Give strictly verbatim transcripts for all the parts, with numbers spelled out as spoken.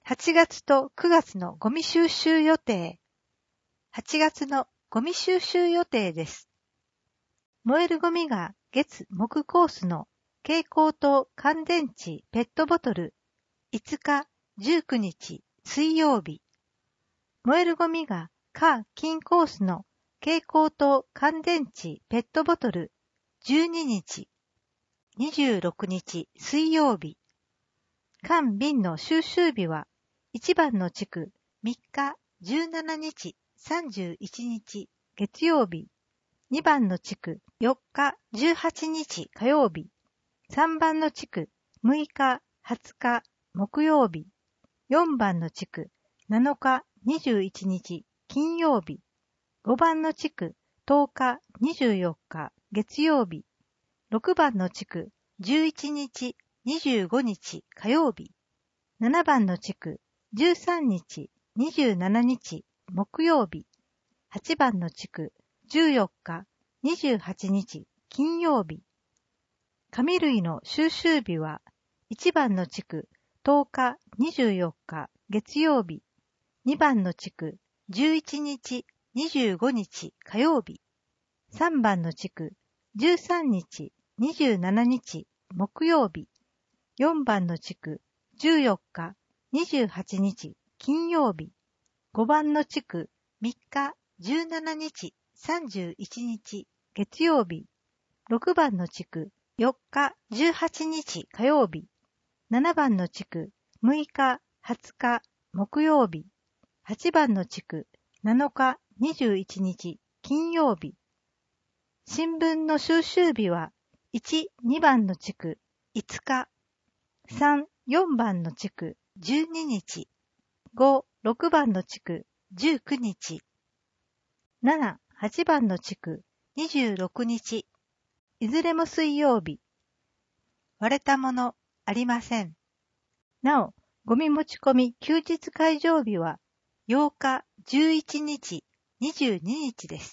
はちがつとくがつのゴミ収集予定。はちがつのゴミ収集予定です。燃えるゴミが月木コースの蛍光灯乾電池ペットボトルいつかじゅうくにち水曜日。燃えるゴミが火金コースの蛍光灯乾電池ペットボトルじゅうににちにじゅうろくにち水曜日。缶瓶の収集日はいちばんの地区みっかじゅうしちにちさんじゅういちにち月曜日。にばんの地区よっかじゅうはちにち火曜日。さんばんの地区むいかはつか木曜日。よんばんの地区なのかにじゅういちにち金曜日。ごばんの地区とおかにじゅうよっか月曜日。ろくばんの地区じゅういちにちにじゅうごにち火曜日。ななばんの地区じゅうさんにちにじゅうしちにち木曜日。はちばんの地区じゅうよっかにじゅうはちにち金曜日。紙類の収集日はいちばんの地区とおかにじゅうよっか月曜日。にばんの地区じゅういちにちにじゅうごにち火曜日。さんばんの地区じゅうさんにちにじゅうしちにち木曜日。よんばんの地区じゅうよっかにじゅうはちにち金曜日。ごばんの地区みっかじゅうしちにちさんじゅういちにち月曜日。ろくばんの地区よっかじゅうはちにち火曜日。ななばんの地区むいかはつか木曜日。はちばんの地区なのかにじゅういちにち金曜日。新聞の収集日はいち、にばんの地区いつか。さん、よんばんの地区じゅうににち。ご、ろくばんの地区じゅうくにち。なな、はちばんの地区にじゅうろくにち。いずれも水曜日。割れたものありません。なお、ゴミ持ち込み休日会場日はようかじゅういちにちにじゅうににちです。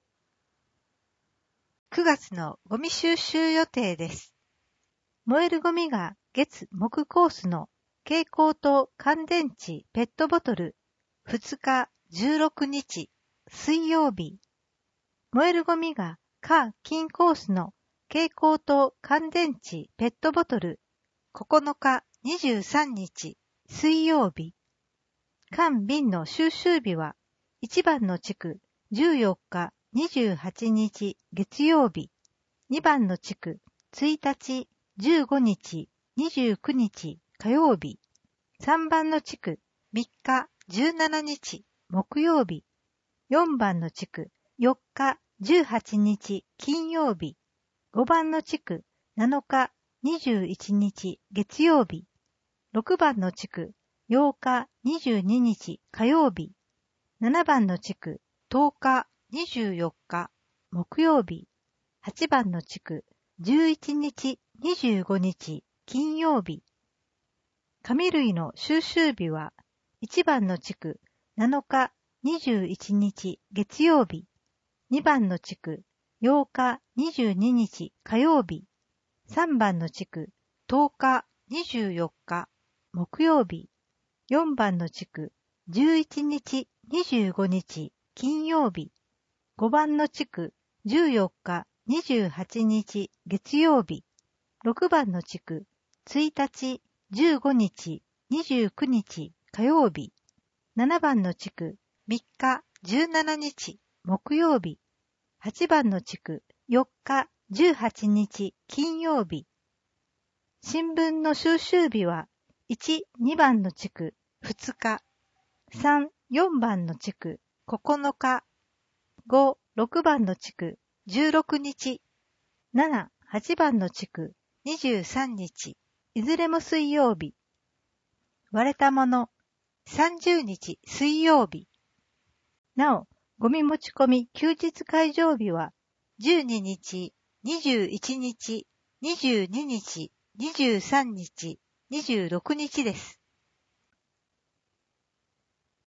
くがつのゴミ収集予定です。燃えるゴミが月木コースの蛍光灯乾電池ペットボトルふつかじゅうろくにち水曜日。燃えるゴミが火金コースの蛍光灯乾電池ペットボトルここのかにじゅうさんにち水曜日。缶瓶の収集日はいちばんの地区じゅうよっかにじゅうはちにち月曜日。にばんの地区ついたちじゅうごにちにじゅうくにち火曜日。さんばんの地区みっかじゅうしちにち木曜日。よんばんの地区よっかじゅうはちにち金曜日。ごばんの地区なのかにじゅういちにち月曜日。ろくばんの地区ようかにじゅうににち火曜日。ななばんの地区とおかにじゅうよっか木曜日。はちばんの地区じゅういちにちにじゅうごにち金曜日。紙類の収集日はいちばんの地区なのかにじゅういちにち月曜日。にばんの地区ようかにじゅうににち火曜日。さんばんの地区とおかにじゅうよっか木曜日。よんばんの地区じゅういちにちにじゅうごにち金曜日。ごばんの地区じゅうよっかにじゅうはちにち月曜日。ろくばんの地区ついたちじゅうごにちにじゅうくにち火曜日。ななばんの地区みっかじゅうしちにち木曜日。はちばんの地区よっかじゅうはちにち金曜日。新聞の収集日はいち、にばんの地区ふつか。さん、よんばんの地区ここのか。ご、ろくばんの地区じゅうろくにち。なな、はちばんの地区にじゅうさんにち。いずれも水曜日。割れたものさんじゅうにち水曜日。なお、ゴミ持ち込み休日会場日はじゅうににち、にじゅういちにち、にじゅうににち、にじゅうさんにち、にじゅうろくにちです。